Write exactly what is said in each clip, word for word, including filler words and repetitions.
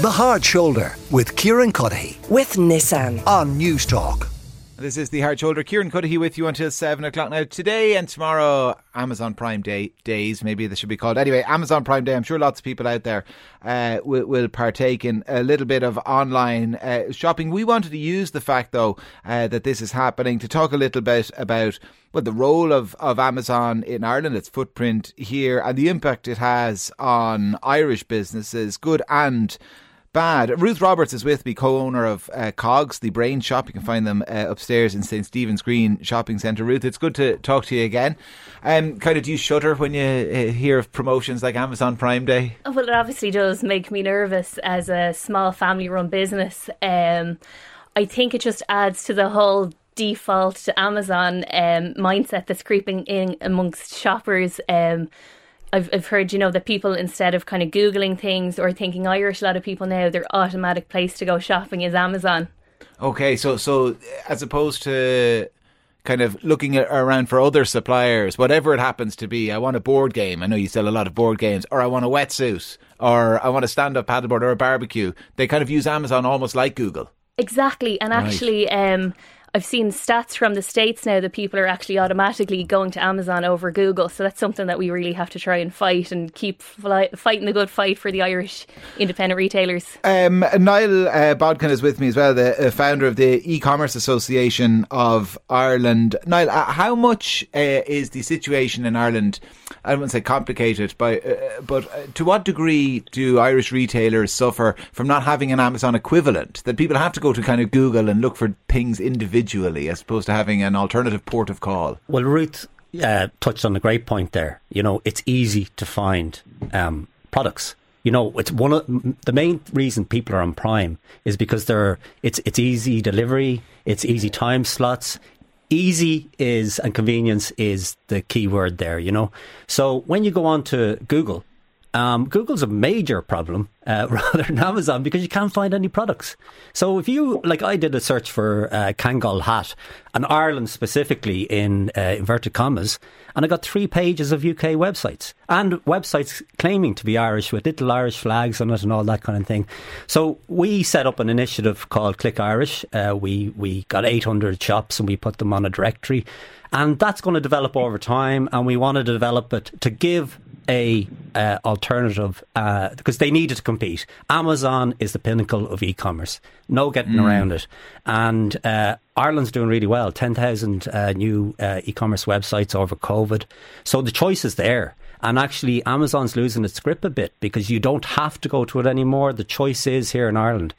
The Hard Shoulder with Kieran Cuddihy with Nissan on News Talk. This is The Hard Shoulder. Kieran Cuddihy with you until seven o'clock. Now, today and tomorrow, Amazon Prime Day days, maybe they should be called. Anyway, Amazon Prime Day, I'm sure lots of people out there uh, will, will partake in a little bit of online uh, shopping. We wanted to use the fact, though, uh, that this is happening to talk a little bit about well, the role of, of Amazon in Ireland, its footprint here, and the impact it has on Irish businesses, good and bad. Ruth Roberts is with me, co-owner of uh, Cogs, the Brain Shop. You can find them uh, upstairs in St Stephen's Green Shopping Centre. Ruth, it's good to talk to you again. Um, kind of, do you shudder when you uh, hear of promotions like Amazon Prime Day? Oh, well, it obviously does make me nervous as a small family-run business. Um, I think it just adds to the whole default to Amazon um, mindset that's creeping in amongst shoppers. Um, I've I've heard, you know, that people, instead of kind of Googling things or thinking Irish, a lot of people now, their automatic place to go shopping is Amazon. Okay, so so as opposed to kind of looking at, around for other suppliers, whatever it happens to be, I want a board game. I know you sell a lot of board games. Or I want a wetsuit. Or I want a stand-up paddleboard or a barbecue. They kind of use Amazon almost like Google. Exactly. And right. actually... Um, I've seen stats from the States now that people are actually automatically going to Amazon over Google. So that's something that we really have to try and fight and keep fly, fighting the good fight for the Irish independent retailers. Um, Niall uh, Bodkin is with me as well, the uh, founder of the E-Commerce Association of Ireland. Niall, uh, how much uh, is the situation in Ireland, I don't want to say complicated, but, uh, but uh, to what degree do Irish retailers suffer from not having an Amazon equivalent? That people have to go to kind of Google and look for things individually as opposed to having an alternative port of call? Well, Ruth uh, touched on a great point there. You know, it's easy to find um, products. You know, it's one of the main reason people are on Prime is because they're it's it's easy delivery, it's easy time slots. Easy is and convenience is the key word there, you know. So when you go on to Google, Um, Google's a major problem uh, rather than Amazon because you can't find any products. So if you, like I did a search for uh, Kangol hat and Ireland specifically in uh, inverted commas, and I got three pages of U K websites and websites claiming to be Irish with little Irish flags on it and all that kind of thing. So we set up an initiative called Click Irish. Uh, we, we got eight hundred shops and we put them on a directory, and that's going to develop over time, and we want to develop it to give a uh, alternative uh, because they needed to compete. Amazon is the pinnacle of e-commerce, no getting mm. around it, and uh, Ireland's doing really well. ten thousand uh, new uh, e-commerce websites over COVID, so the choice is there. And actually Amazon's losing its grip a bit because you don't have to go to it anymore. The choice is here in Ireland.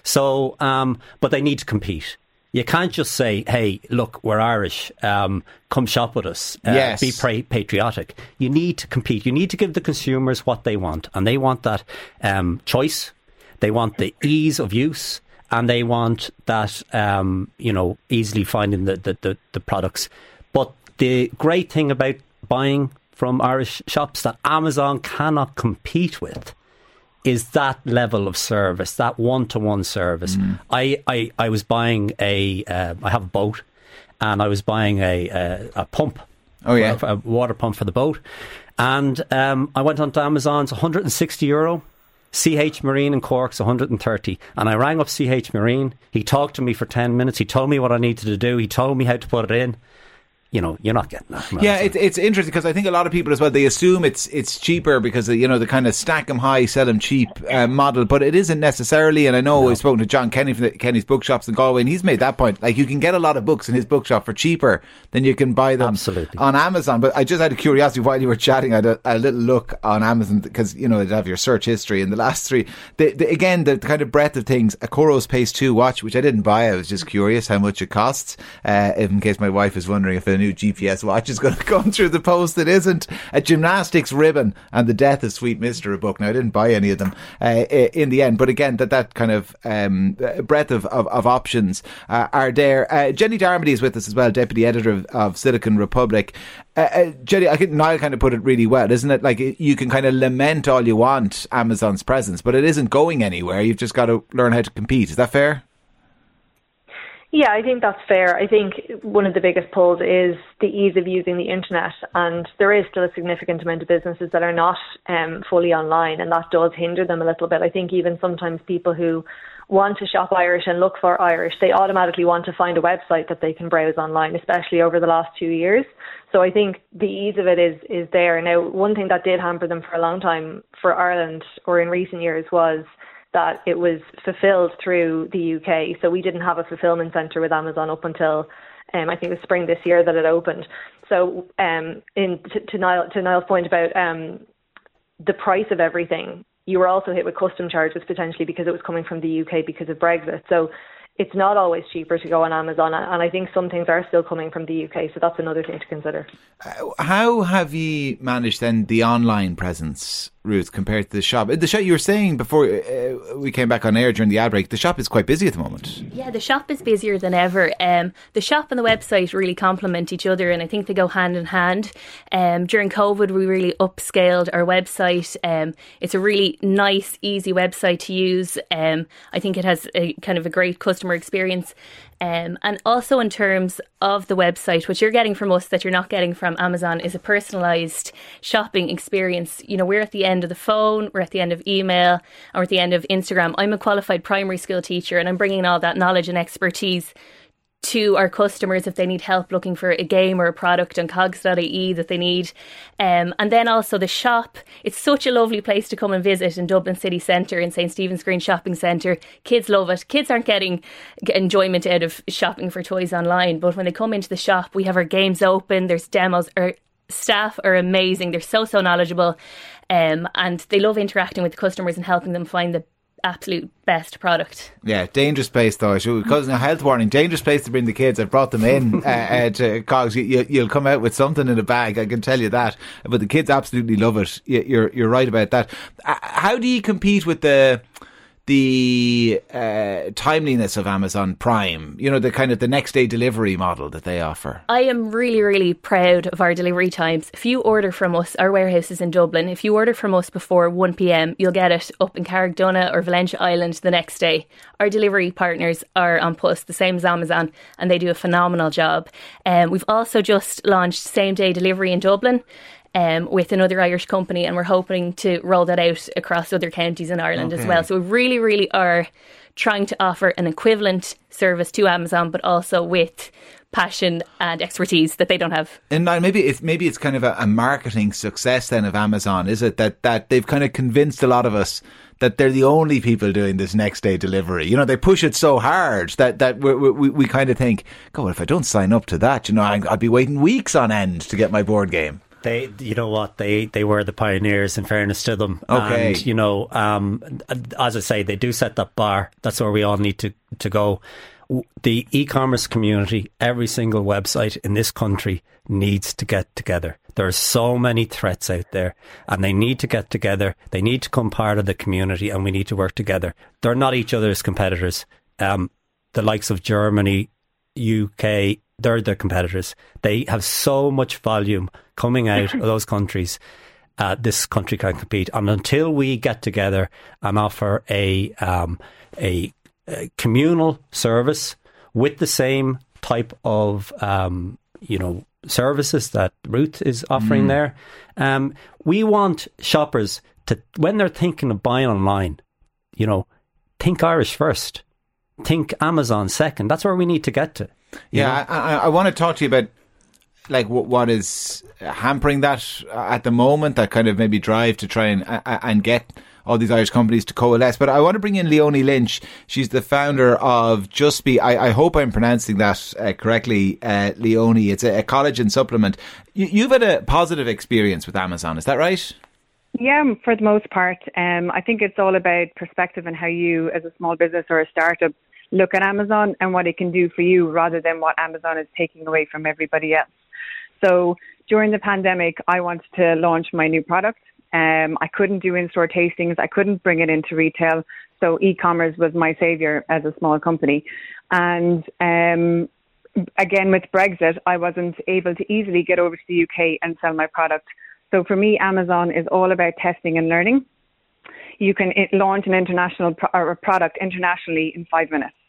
So um, but they need to compete. You can't just say, hey, look, we're Irish, um, come shop with us, uh, yes. be pra- patriotic. You need to compete. You need to give the consumers what they want. And they want that um, choice. They want the ease of use. And they want that, um, you know, easily finding the, the, the, the products. But the great thing about buying from Irish shops that Amazon cannot compete with is that level of service, that one-to-one service. Mm. I, I, I was buying a, uh, I have a boat, and I was buying a a, a pump, oh yeah, a, a water pump for the boat, and um, I went onto Amazon's one hundred sixty euro. C H Marine in Cork's one hundred thirty, and I rang up C H Marine. He talked to me for ten minutes. He told me what I needed to do. He told me how to put it in. You know, you're not getting that. Yeah, it, it's interesting because I think a lot of people as well, they assume it's it's cheaper because, you know, the kind of stack them high, sell them cheap uh, model, but it isn't necessarily. And I know no. I've spoken to John Kenny from the, Kenny's Bookshops in Galway, and he's made that point. Like, you can get a lot of books in his bookshop for cheaper than you can buy them Absolutely. on Amazon. But I just had a curiosity while you were chatting, I had a, a little look on Amazon because, you know, it'd have your search history in the last three. The, the, again, the kind of breadth of things, a Coros Pace two watch, which I didn't buy. I was just curious how much it costs, uh, in case my wife is wondering if a new G P S watch is going to come through the post. It isn't. A gymnastics ribbon and The Death of Sweet Mister, a book. Now, I didn't buy any of them uh, in the end, but again, that that kind of um, breadth of, of, of options uh, are there. Uh, Jenny Darmody is with us as well, deputy editor of, of Silicon Republic. Uh, uh, Jenny, I think Niall kind of put it really well, isn't it? Like, you can kind of lament all you want Amazon's presence, but it isn't going anywhere. You've just got to learn how to compete. Is that fair? Yeah, I think that's fair. I think one of the biggest pulls is the ease of using the internet, and there is still a significant amount of businesses that are not um, fully online, and that does hinder them a little bit. I think even sometimes people who want to shop Irish and look for Irish, they automatically want to find a website that they can browse online, especially over the last two years. So I think the ease of it is is there. Now, one thing that did hamper them for a long time for Ireland, or in recent years, was that it was fulfilled through the U K. So we didn't have a fulfillment centre with Amazon up until um, I think it was spring this year that it opened. So um, in to, to, Niall, to Niall's point about um, the price of everything, you were also hit with custom charges potentially because it was coming from the U K because of Brexit. So it's not always cheaper to go on Amazon, and I think some things are still coming from the U K, so that's another thing to consider. Uh, how have you managed then the online presence, Ruth, compared to the shop? The shop, you were saying before uh, we came back on air during the ad break, the shop is quite busy at the moment. Yeah, the shop is busier than ever. Um, the shop and the website really complement each other, and I think they go hand in hand. Um, during COVID, we really upscaled our website. Um, it's a really nice, easy website to use. Um, I think it has a kind of a great customer experience. Um, and also in terms of the website, what you're getting from us that you're not getting from Amazon is a personalised shopping experience. You know, we're at the end of the phone, we're at the end of email, and we're at the end of Instagram. I'm a qualified primary school teacher, and I'm bringing all that knowledge and expertise to our customers if they need help looking for a game or a product on cogs dot I E that they need. Um, and then also the shop. It's such a lovely place to come and visit in Dublin City Centre, in St Stephen's Green Shopping Centre. Kids love it. Kids aren't getting enjoyment out of shopping for toys online, but when they come into the shop, we have our games open, there's demos. Our staff are amazing. They're so, so knowledgeable, um, and they love interacting with the customers and helping them find the absolute best product. Yeah, dangerous place though. Because a health warning, dangerous place to bring the kids. I've brought them in uh, uh, to Cogs. You, you, you'll come out with something in a bag, I can tell you that. But the kids absolutely love it. You're you're right about that. Uh, how do you compete with the the uh, timeliness of Amazon Prime? You know, the kind of the next day delivery model that they offer. I am really, really proud of our delivery times. If you order from us, our warehouse is in Dublin. If you order from us before one p.m, you'll get it up in Carrickdonagh or Valentia Island the next day. Our delivery partners are on P U S, the same as Amazon, and they do a phenomenal job. Um, we've also just launched same day delivery in Dublin. Um, with another Irish company, and we're hoping to roll that out across other counties in Ireland okay. as well. So we really, really are trying to offer an equivalent service to Amazon, but also with passion and expertise that they don't have. And maybe it's maybe it's kind of a, a marketing success then of Amazon, is it? That that they've kind of convinced a lot of us that they're the only people doing this next day delivery. You know, they push it so hard that that we we, we kind of think, God, if I don't sign up to that, you know, I'd be waiting weeks on end to get my board game. They, you know what, they, they were the pioneers, in fairness to them. Okay. And, you know, um, as I say, they do set that bar. That's where we all need to, to go. The e-commerce community, every single website in this country needs to get together. There are so many threats out there, and they need to get together. They need to become part of the community, and we need to work together. They're not each other's competitors. Um, the likes of Germany, U K, they're their competitors. They have so much volume coming out of those countries. Uh, this country can't compete. And until we get together and offer a, um, a, a communal service with the same type of, um, you know, services that Ruth is offering mm. there, um, we want shoppers to, when they're thinking of buying online, you know, think Irish first. Think Amazon second. That's where we need to get to. Yeah, I, I, I want to talk to you about like what, what is hampering that at the moment, that kind of maybe drive to try and uh, and get all these Irish companies to coalesce. But I want to bring in Leonie Lynch. She's the founder of Just Be. I, I hope I'm pronouncing that uh, correctly, uh, Leonie. It's a, a collagen supplement. You, you've had a positive experience with Amazon, is that right? Yeah, for the most part. Um, I think it's all about perspective and how you, as a small business or a startup, look at Amazon and what it can do for you rather than what Amazon is taking away from everybody else. So during the pandemic, I wanted to launch my new product. Um, I couldn't do in-store tastings. I couldn't bring it into retail. So e-commerce was my savior as a small company. And um, again, with Brexit, I wasn't able to easily get over to the U K and sell my product. So for me, Amazon is all about testing and learning. You can launch an international pro- or a product internationally in five minutes.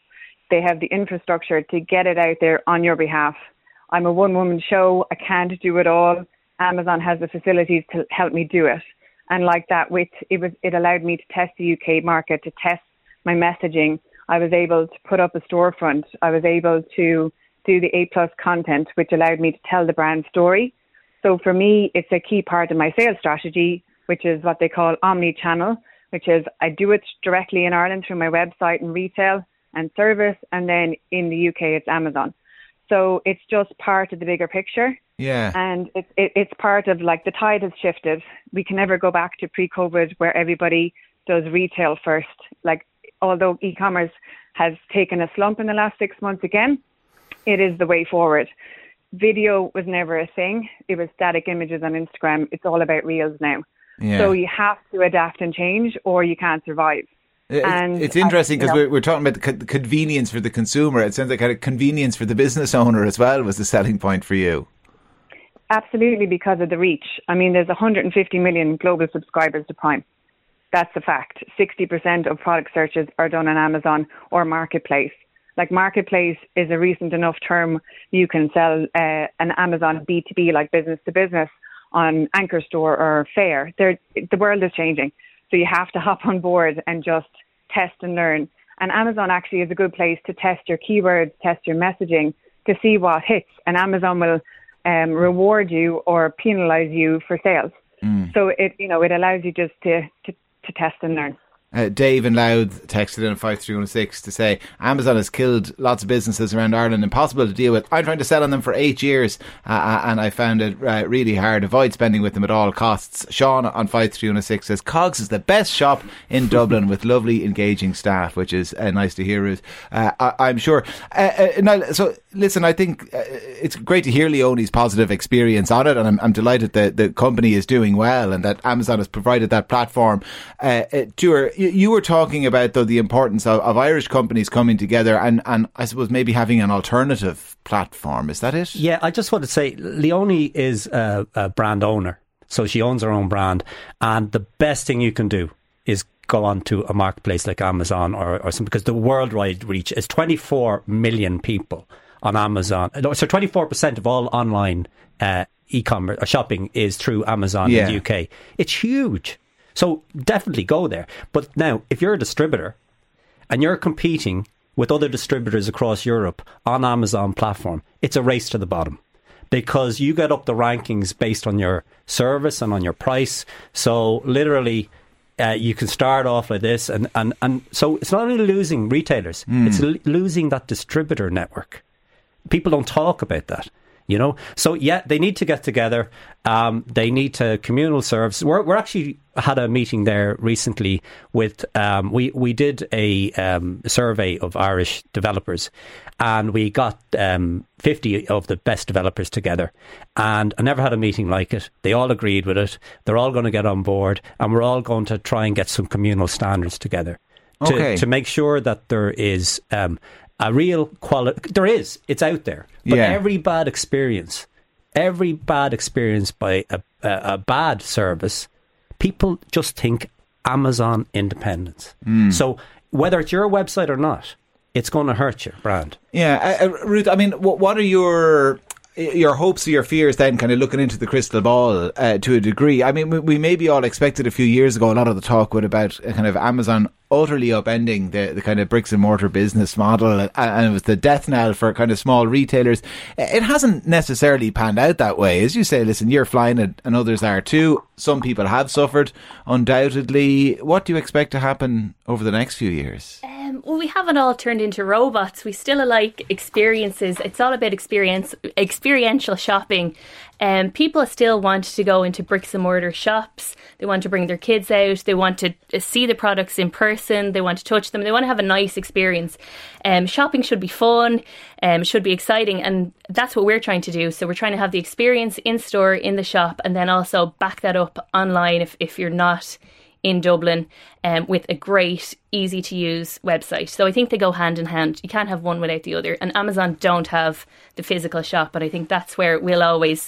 They have the infrastructure to get it out there on your behalf. I'm a one-woman show. I can't do it all. Amazon has the facilities to help me do it. And like that, with it was it allowed me to test the U K market, to test my messaging. I was able to put up a storefront. I was able to do the A plus content, which allowed me to tell the brand story. So for me, it's a key part of my sales strategy, which is what they call omni-channel, which is I do it directly in Ireland through my website and retail and service, and then in the U K it's Amazon. So it's just part of the bigger picture. Yeah. And it, it, it's part of, like, the tide has shifted. We can never go back to pre-COVID where everybody does retail first. Like, although e-commerce has taken a slump in the last six months again, it is the way forward. Video was never a thing. It was static images on Instagram. It's all about reels now. Yeah. So you have to adapt and change or you can't survive. It's, and it's interesting because you know, we're, we're talking about the, co- the convenience for the consumer. It sounds like kind of convenience for the business owner as well was the selling point for you. Absolutely, because of the reach. I mean, there's one hundred fifty million global subscribers to Prime. That's a fact. sixty percent of product searches are done on Amazon or Marketplace. Like, Marketplace is a recent enough term. You can sell uh, an Amazon B two B, like business to business, on Anchor Store or Faire. They're, the world is changing. So you have to hop on board and just test and learn. And Amazon actually is a good place to test your keywords, test your messaging, to see what hits. And Amazon will um, reward you or penalize you for sales. Mm. So it, you know, it allows you just to, to, to test and learn. Uh, Dave in Louth texted in five three one six to say Amazon has killed lots of businesses around Ireland, impossible to deal with. I'm trying to sell on them for eight years uh, and I found it uh, really hard. Avoid spending with them at all costs. Sean on five three one six says Cogs is the best shop in Dublin with lovely engaging staff, which is uh, nice to hear, Ruth. Uh, I, I'm sure. Uh, uh, now, so listen, I think uh, it's great to hear Leonie's positive experience on it, and I'm, I'm delighted that the company is doing well and that Amazon has provided that platform uh, uh, to her. You were talking about, though, the importance of, of Irish companies coming together and, and I suppose maybe having an alternative platform. Is that it? Yeah, I just want to say Leonie is a, a brand owner. So she owns her own brand. And the best thing you can do is go on to a marketplace like Amazon or, or something, because the worldwide reach is twenty-four million people on Amazon. So twenty-four percent of all online uh, e-commerce or shopping is through Amazon yeah. in the U K. It's huge. So definitely go there. But now, if you're a distributor and you're competing with other distributors across Europe on Amazon platform, it's a race to the bottom because you get up the rankings based on your service and on your price. So literally, uh, you can start off like this. And, and, and so it's not only losing retailers, mm. it's l- losing that distributor network. People don't talk about that. You know, so yeah, they need to get together. Um, they need to communal serves. We're, we're actually had a meeting there recently with, um, we, we did a um, survey of Irish developers and we got um, fifty of the best developers together. And I never had a meeting like it. They all agreed with it. They're all going to get on board and we're all going to try and get some communal standards together to, okay. to make sure that there is um, a real quality. There is, it's out there. But yeah. every bad experience, every bad experience by a, a, a bad service, people just think Amazon independence. Mm. So whether it's your website or not, it's going to hurt your brand. Yeah, uh, Ruth, I mean, what, what are your your hopes or your fears then, kind of looking into the crystal ball uh, to a degree? I mean, we, we maybe all expected a few years ago, a lot of the talk would about uh, kind of Amazon utterly upending the, the kind of bricks and mortar business model, and, and it was the death knell for kind of small retailers. It hasn't necessarily panned out that way. As you say, listen, you're flying it and others are too. Some people have suffered, undoubtedly. What do you expect to happen over the next few years? Um, well, we haven't all turned into robots. We still like experiences. It's all about experience, experiential shopping. Um, people still want to go into bricks and mortar shops. They want to bring their kids out. They want to see the products in person. They want to touch them. They want to have a nice experience. Um, shopping should be fun, um, should be exciting. And that's what we're trying to do. So we're trying to have the experience in store, in the shop, and then also back that up online if, if you're not in Dublin, um, with a great, easy to use website. So I think they go hand in hand. You can't have one without the other. And Amazon don't have the physical shop, but I think that's where we'll always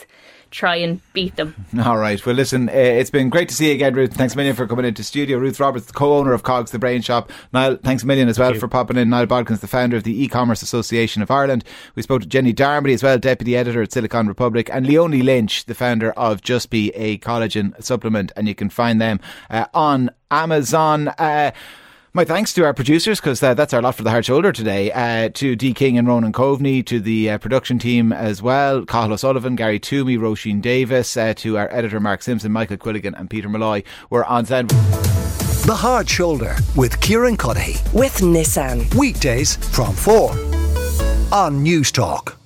try and beat them. All right. Well, listen, uh, it's been great to see you again, Ruth. Thanks a million for coming into studio. Ruth Roberts, the co-owner of Cogs, the Brain Shop. Niall, thanks a million as well for popping in. Niall Bodkins, the founder of the E-Commerce Association of Ireland. We spoke to Jenny Darmody as well, deputy editor at Silicon Republic, and Leonie Lynch, the founder of Just Be, a collagen supplement, and you can find them uh, on Amazon. Uh, My thanks to our producers, because uh, that's our lot for the hard shoulder today, uh, to Dee King and Ronan Coveney, to the uh, production team as well, Cathal O'Sullivan, Gary Toomey, Roisin Davis, uh, to our editor Mark Simpson, Michael Quilligan and Peter Malloy. We're on sound. The Hard Shoulder with Kieran Cuddihy. With Nissan. Weekdays from four on News Talk.